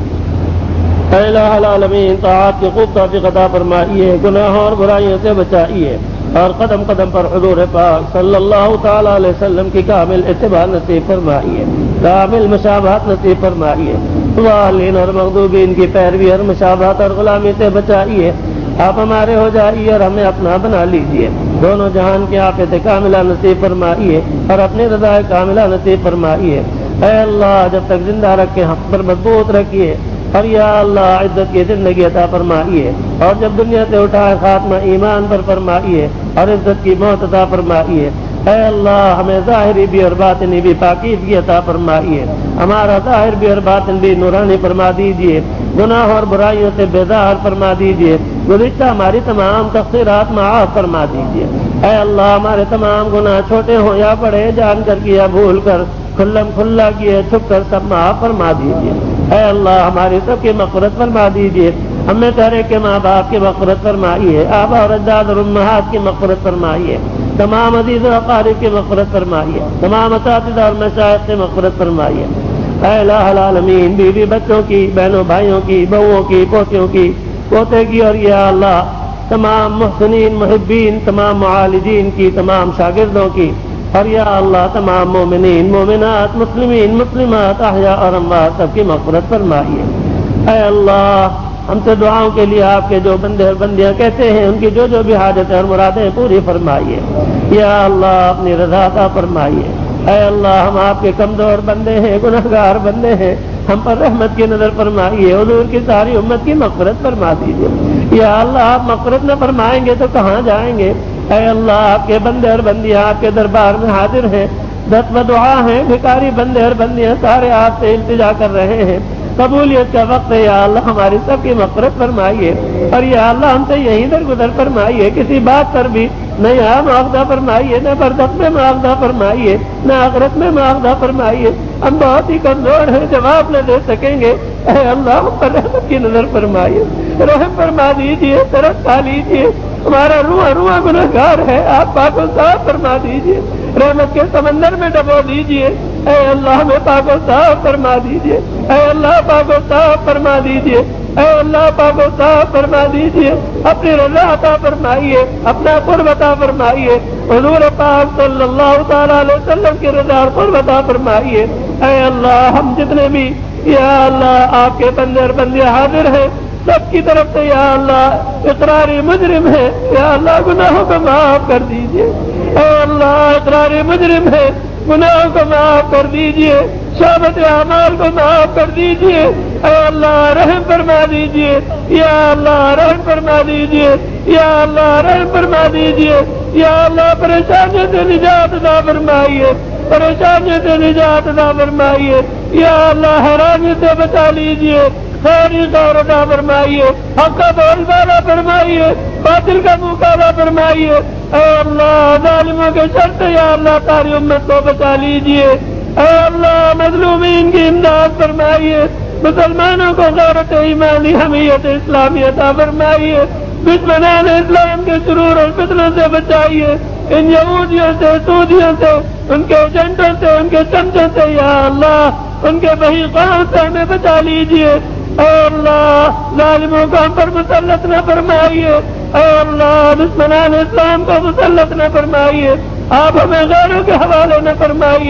اے الہ العالمین طاعات کی خوب توفیق عطا فرمائیے، گناہوں اور برائیوں سے بچائیے اور قدم قدم پر حضور پاک صلی اللہ تعالی علیہ وسلم کی کامل اتباع نصیب فرمائیے، کامل مشابہت نصیب فرمائیے. ضالین اور مغضوبین کی پیروی اور مشابہت اور غلامی سے بچائیے. آپ ہمارے ہو جائیے اور ہمیں اپنا بنا لیجیے. دونوں جہان کی عافیت کاملہ نصیب فرمائیے اور اپنی رضا کاملہ نصیب فرمائیے. اے اللہ جب تک زندہ رکھے حق پر مضبوط رکھیے اور یا اللہ عزت کی زندگی عطا فرمائیے اور جب دنیا سے اٹھائے خاتمہ ایمان پر فرمائیے اور عزت کی موت عطا فرمائیے. اے اللہ ہمیں ظاہری بھی اور باطنی بھی پاکیزگی عطا فرمائیے. ہمارا ظاہر بھی اور باطن بھی نورانی فرما دیجیے. گناہ اور برائیوں سے بیزار فرما دیجیے. گزشتہ ہماری تمام تقصیرات معاف فرما دیجیے. اے اللہ ہمارے تمام گناہ چھوٹے ہوں یا بڑے، جان کر کیا بھول کر، کھلم کھلا کیے چھپ کر، سب معاف فرما دیجیے. اے اللہ ہماری سب کی مغفرت فرما دیجیے. ہمیں تیرے کے ماں باپ کی مغفرت فرمائیے، آبا اور اجداد اور امہات کی مغفرت فرمائیے، تمام عزیز و اقارب کی مغفرت فرمائیے، تمام اساتذہ اور مشائخ کی مغفرت فرمائیے. اے الہ العالمین بیوی بچوں کی، بہنوں بھائیوں کی، بہوؤں کی، پوتیوں کی، پوتے کی اور یا اللہ تمام محسنین محبین، تمام معالجین کی، تمام شاگردوں کی اور یا اللہ تمام مومنین مومنات مسلمین مسلمات احیاء اور اموات سب کی مغفرت فرمائیے. اے اللہ ہم سے دعاؤں کے لیے آپ کے جو بندے اور بندیاں کہتے ہیں ان کی جو جو بھی حاجتیں اور مرادیں پوری فرمائیے. یا اللہ اپنی رضا عطا فرمائیے. اے اللہ ہم آپ کے کمزور بندے ہیں، گنہگار بندے ہیں، ہم پر رحمت کی نظر فرمائیے. حضور کی ساری امت کی مغفرت فرما دیجیے. یا اللہ آپ مغفرت نہ فرمائیں گے تو کہاں جائیں گے؟ اے اللہ آپ کے بندے اور بندیاں آپ کے دربار میں حاضر ہیں، دست و دعا ہیں، بھکاری بندے اور بندیاں سارے آپ سے التجا کر رہے ہیں. قبولیت کا وقت ہے، یا اللہ ہماری سب کی مغفرت فرمائیے اور یا اللہ ہم سے یہیں درگزر فرمائیے. کسی بات پر بھی نہ یہاں معاوضہ فرمائیے، نہ برزخ میں معاوضہ فرمائیے، نہ آخرت میں معاوضہ فرمائیے. ہم بہت ہی کمزور ہیں، جواب نہ دے سکیں گے. اے اللہ ہم پر رحمت کی نظر فرمائیے، رحم فرما دیجیے، ترس کھا لیجیے. ہمارا رواں رواں گنہگار ہے، آپ پاک و صاف فرما دیجیے، رحمت کے سمندر میں ڈبو دیجیے. اے اللہ ہمیں پاک و صاف فرما دیجیے. اے اللہ پاک و صاف فرما دیجیے. اے اللہ پاک و صاف فرما دیجیے. اپنی رضا عطا فرمائیے، اپنا قرب عطا فرمائیے. حضور پاک صلی اللہ تعالی علیہ وسلم کی رضا اور قرب عطا فرمائیے. اے اللہ ہم جتنے بھی یا اللہ آپ کے بندے اور بندیاں حاضر ہیں سب کی طرف سے یا اللہ اقراری مجرم ہے، یا اللہ گناہوں کو معاف کر دیجیے. اے اللہ اقراری مجرم ہے، گناہوں کو معاف کر دیجیے، شعبت اعمال کو معاف کر دیجیے. اے اللہ رحم فرما دیجیے. یا اللہ رحم فرما دیجیے. یا اللہ رحم فرما دیجیے. یا اللہ پریشانیوں سے نجات عطا فرمائیے، پریشانیوں سے نجات عطا فرمائیے. یا اللہ حرامی سے بچا لیجیے، خیری طور عطا فرمائیے، حق کا بول بالا فرمائیے، باطل کا منہ کالا فرمائیے. اے اللہ ظالموں کے شر سے یا اللہ ساری امت کو بچا لیجیے. اے اللہ مظلومین کی امداد فرمائیے، مسلمانوں کو غیرت ایمانی حمیت اسلامی عطا فرمائیے. دشمنان اسلام کے شرور اور فتنوں سے بچائیے، ان یہودیوں سے، سودیوں سے، ان کے ایجنٹوں سے، ان کے چمچوں سے یا اللہ ان کے بہی قوم سے ہمیں بچا لیجیے. اے اللہ ظالموں کو ہم پر مسلط نہ فرمائیے. اے اللہ دشمنان اسلام کو مسلط نہ فرمائیے. آپ ہمیں غیروں کے حوالے نہ فرمائیے.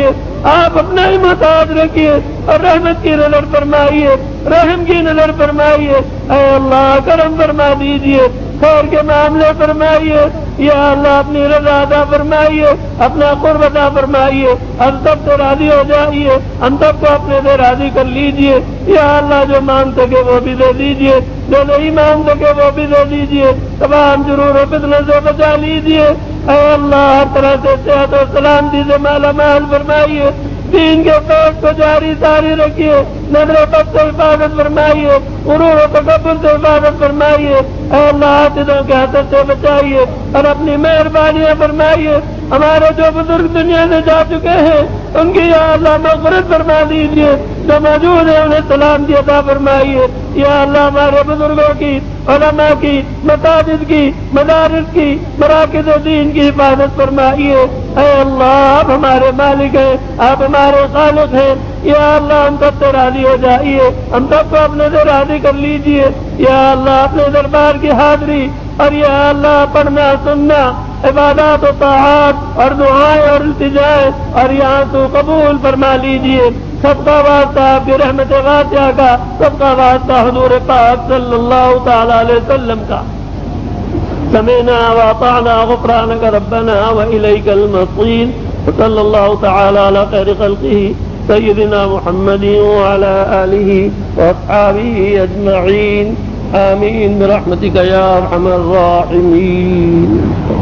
آپ اپنا ہی محتاج رکھیے اور رحمت کی نظر فرمائیے، رحم کی نظر فرمائیے، اے اللہ کرم فرما دیجیے، خیر کے معاملے فرمائیے، یا اللہ اپنی رضا عطا فرمائیے، اپنا قرب عطا فرمائیے، ہم سب سے راضی ہو جائیے، ہم سب کو اپنے سے راضی کر لیجیے، یا اللہ جو مانگ سکے وہ بھی دے دیجیے، جو نہیں مانگ سکے وہ بھی دے دیجیے، تمام ضرور و فتنہ سے بچا لیجیے، اے اللہ ہر طرح سے صحت و سلامتی سے مالا مال فرمائیے، دین کے پیٹ کو جاری ساری رکھیے، نظر بد سے حفاظت فرمائیے، غرور و تکبر سے حفاظت فرمائیے، اے اللہ حاسدوں کے حسد سے بچائیے اور اپنی مہربانیاں فرمائیے، ہمارے جو بزرگ دنیا سے جا چکے ہیں ان کی یا اللہ مغفرت فرما دیجیے، جو موجود ہے انہیں سلامتی عطا فرمائیے، یا اللہ ہمارے بزرگوں کی، علماء کی، مساجد کی، مدارس کی، مراکز دین کی حفاظت فرمائیے، اے اللہ آپ ہمارے مالک ہیں، آپ ہمارے خالق ہیں، یا اللہ ہم سب سے راضی ہو جائیے، ہم سب کو اپنے سے راضی کر لیجیے، یا اللہ اپنے دربار کی حاضری اور یا اللہ پڑھنا سننا عبادات و طاعات اور دعائیں اور التجائیں اور یہاں تو قبول فرما لیجیے، سب کا واسطہ آپ کی رحمت واسعہ کا، سب کا واسطہ حضور پاک صلی اللہ تعالی علیہ وسلم کا۔ سمعنا واطعنا غفرانك ربنا وإليك المصير، وصلى الله تعالى على خير خلقه سيدنا محمد وعلى آله وأصحابه أجمعين، آمين برحمتك يا أرحم الراحمين.